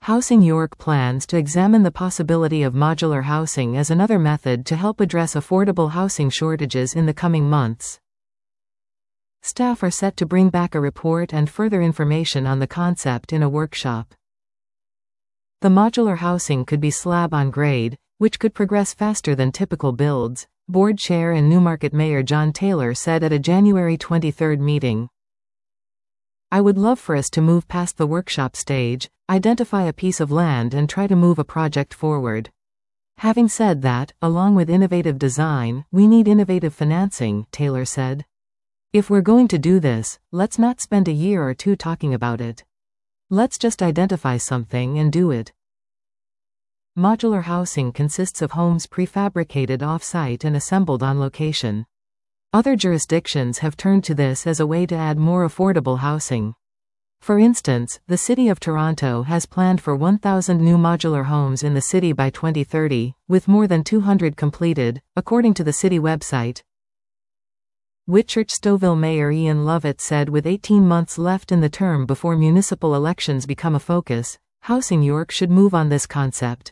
Housing York plans to examine the possibility of modular housing as another method to help address affordable housing shortages in the coming months. Staff are set to bring back a report and further information on the concept in a workshop. The modular housing could be slab-on-grade, which could progress faster than typical builds, Board Chair and Newmarket Mayor John Taylor said at a January 23 meeting. I would love for us to move past the workshop stage, identify a piece of land and try to move a project forward. Having said that, along with innovative design, we need innovative financing, Taylor said. If we're going to do this, let's not spend a year or two talking about it. Let's just identify something and do it. Modular housing consists of homes prefabricated off-site and assembled on location. Other jurisdictions have turned to this as a way to add more affordable housing. For instance, the City of Toronto has planned for 1,000 new modular homes in the city by 2030, with more than 200 completed, according to the city website. Whitchurch-Stouffville Mayor Ian Lovett said with 18 months left in the term before municipal elections become a focus, Housing York should move on this concept.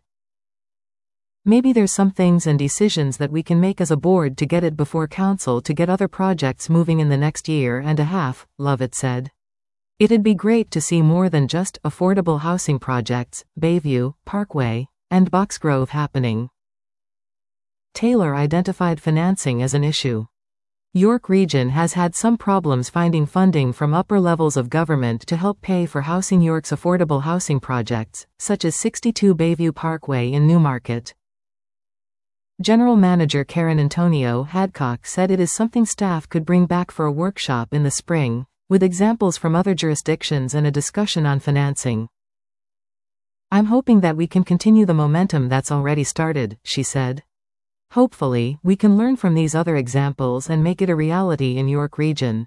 Maybe there's some things and decisions that we can make as a board to get it before council to get other projects moving in the next year and a half, Lovett said. It'd be great to see more than just affordable housing projects, Bayview, Parkway, and Boxgrove happening. Taylor identified financing as an issue. York Region has had some problems finding funding from upper levels of government to help pay for Housing York's affordable housing projects, such as 62 Bayview Parkway in Newmarket. General Manager Karen Antonio Hadcock said it is something staff could bring back for a workshop in the spring, with examples from other jurisdictions and a discussion on financing. I'm hoping that we can continue the momentum that's already started, she said. Hopefully, we can learn from these other examples and make it a reality in York Region.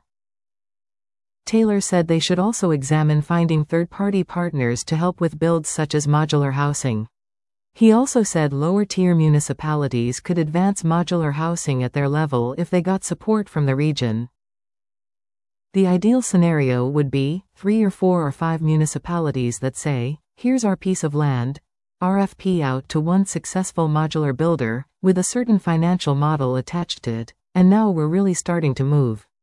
Taylor said they should also examine finding third-party partners to help with builds such as modular housing. He also said lower-tier municipalities could advance modular housing at their level if they got support from the region. The ideal scenario would be 3 or 4 or 5 municipalities that say, here's our piece of land, RFP out to one successful modular builder, with a certain financial model attached to it, and now we're really starting to move.